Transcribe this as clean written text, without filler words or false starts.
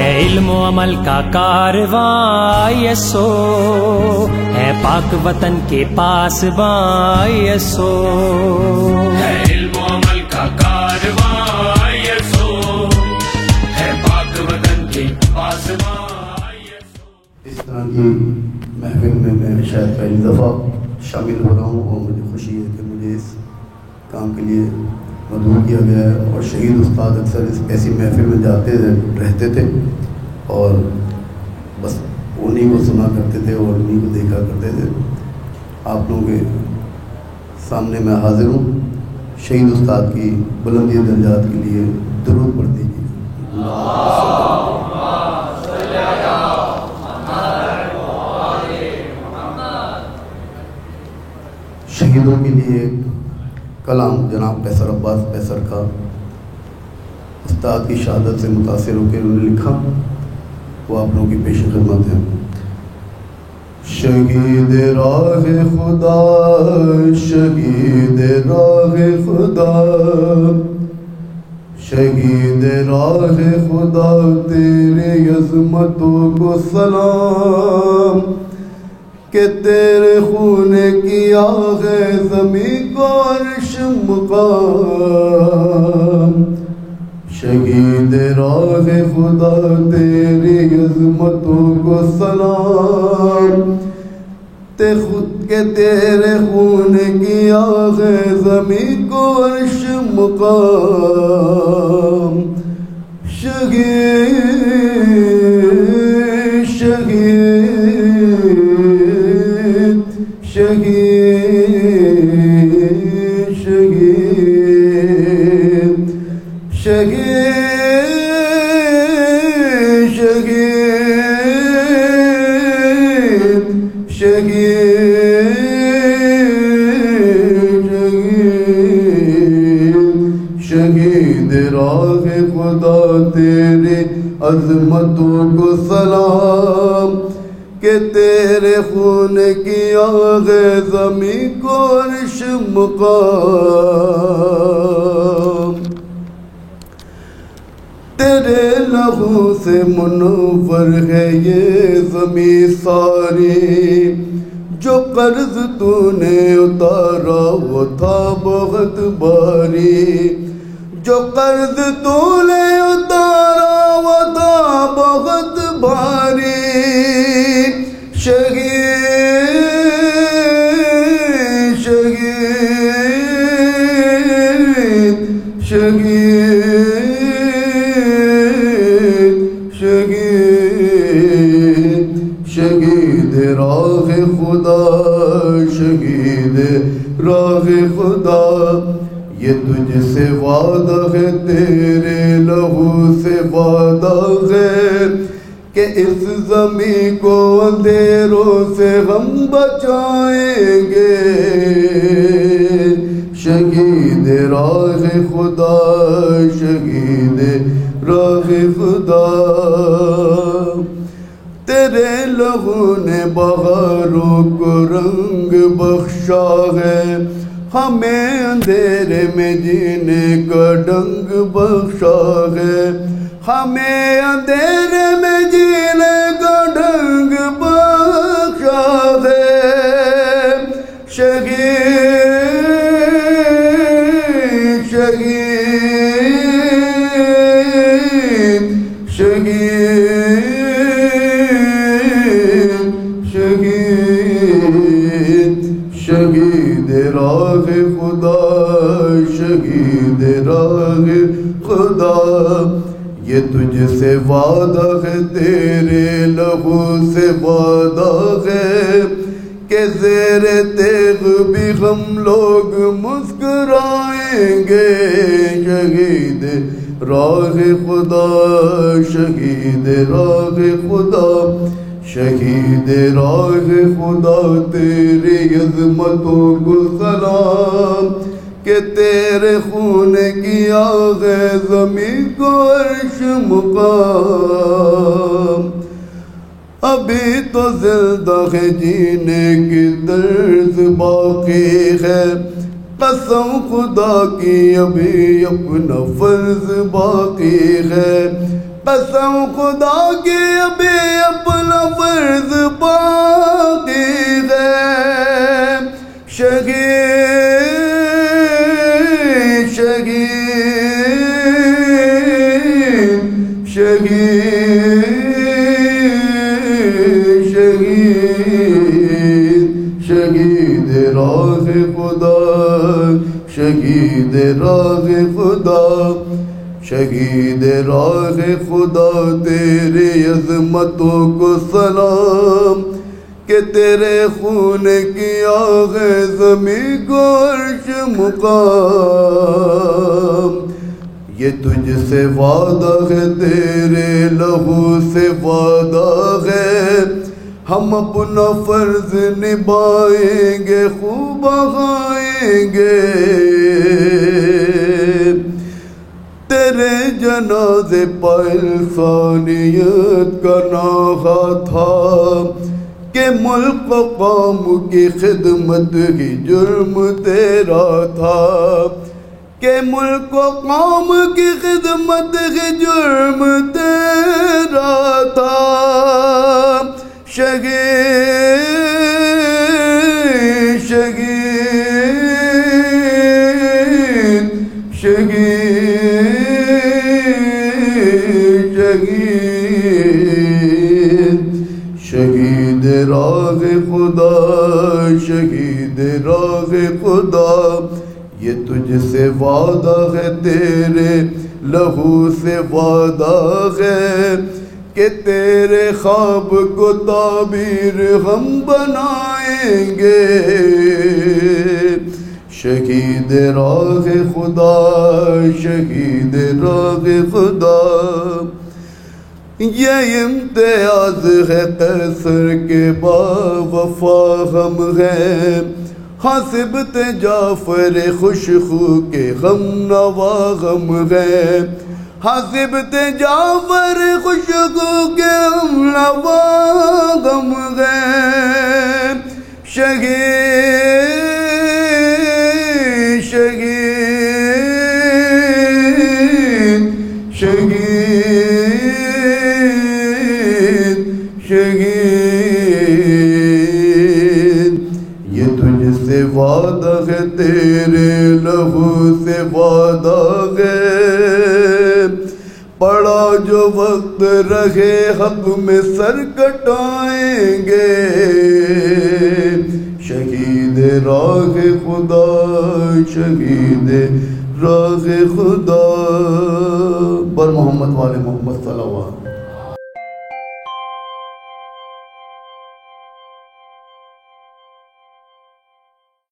ہے علم و عمل کا کارواں یسو، ہے پاک وطن کے پاس باں یسو، ہے علم و عمل کا کارواں یسو، ہے پاک وطن کے پاس باں یسو۔ اس طرح کی محفل میں شاید پہلی دفعہ شامل ہو رہا ہوں، اور مجھے خوشی ہے کہ مجھے اس کام کے لیے مدعو کیا گیا ہے۔ اور شہید استاد اکثر اس ایسی محفل میں جاتے رہتے تھے اور بس انہیں کو سنا کرتے تھے اور انہیں کو دیکھا کرتے تھے۔ آپ لوگوں کے سامنے میں حاضر ہوں، شہید استاد کی بلندی درجات کے لیے درود پڑھ دیجیے۔ شہیدوں کے لیے ایک کلام جناب قیصر عباس قیصر کا استاد کی شہادت سے متاثر ہو کے انہوں نے لکھا، وہ آپ لوگوں کی پیش خدمت ہے۔ شہید راہ خدا، شہید راہ خدا، شہید راہ خدا، تیرے عظمتوں کو سلام، کہ تیرے خون کی آگ ہے زمین کو عرش مقام، شہید راہ خدا، تیری عظمتوں کو سلام، تے خود کے تیرے خون کی آگ ہے زمین کو عرش مقام، شہید شہید شہید شہید شہید شہید شہید شہید راہ خدا، تیرے عظمتوں کو سلام، کہ تیرے خون کی آگ زمین کو عرش مقام، تیرے لہو سے منور ہے یہ زمین ساری، جو قرض تو نے اتارا وہ تھا بہت بھاری، جو قرض تو نے اتارا وہ تھا بہت بھاری، شہید شہید شہید شہید شہید راہ خدا، شہید راہ خدا، یہ تجھ سے وعدہ ہے، تیرے لہو سے وعدہ ہے، کہ اس زمین کو اندھیروں سے ہم بچائیں گے، شہید راہ خدا، شہید راہ خدا، تیرے لہو نے بہاروں کو رنگ بخشا ہے، ہمیں اندھیرے میں جینے کا ڈنگ بخشا ہے، ہمیں اندھیرے میں جینے کا ڈنگ بخشا ہے، شہید شہید شہید شہید شہید راہ خدا، شہید راہ خدا، یہ تجھ سے وعدہ ہے، تیرے لہو سے وعدہ ہے، کہ زیر تیغ بھی ہم لوگ مسکرائیں گے، شہید راہ خدا، شہید راہ خدا، شہید راہ خدا، تیری عظمتوں کو سلام، کہ تیرے خون کی آگ ہے زمین کو عرش مقام، ابھی تو زندہ ہے جینے کی طرز باقی ہے، قسم خدا کی ابھی اپنا فرض باقی ہے، قسم خدا کی ابھی اپنا فرض باقی ہے شہید شہید شہید شہید شہید راہ خدا شہید راہ خدا شہید راہ خدا تیری عظمتوں کو سلام کہ تیرے خون کی آگ زمین کو عرش مقام یہ تجھ سے وعدہ ہے تیرے لہو سے وعدہ ہے ہم اپنا فرض نبھائیں گے خوب بہائیں گے تیرے جنازے پر انسانیت کا ناغہ تھا کہ ملک و قوم کی خدمت ہی جرم تیرا تھا کہ ملک و قوم کی خدمت ہی جرم تیرا تھا شہید شہید شہید شہید شہید راہ خدا شہید راہ خدا یہ تجھ سے وعدہ ہے تیرے لہو سے وعدہ ہے کہ تیرے خواب کو تعبیر ہم بنائیں گے شہید راہ خدا شہید راہ خدا یہ امتیاز ہے قیصر کے باوفا ہم ہیں حاسبت جعفر خوشخو کے غم نوا غم ہیں حاسبت جعفر خوشخو کے غم نوا غم ہیں شہید شہید شہید شہید یہ تجھ سے وعدہ ہے تیرے لہو سے وعدہ ہے پڑا جو وقت رہے حق میں سر کٹائیں گے شہید راہ خدا شہید راہ خدا پر محمد والے محمد صلی اللہ علیہ وسلم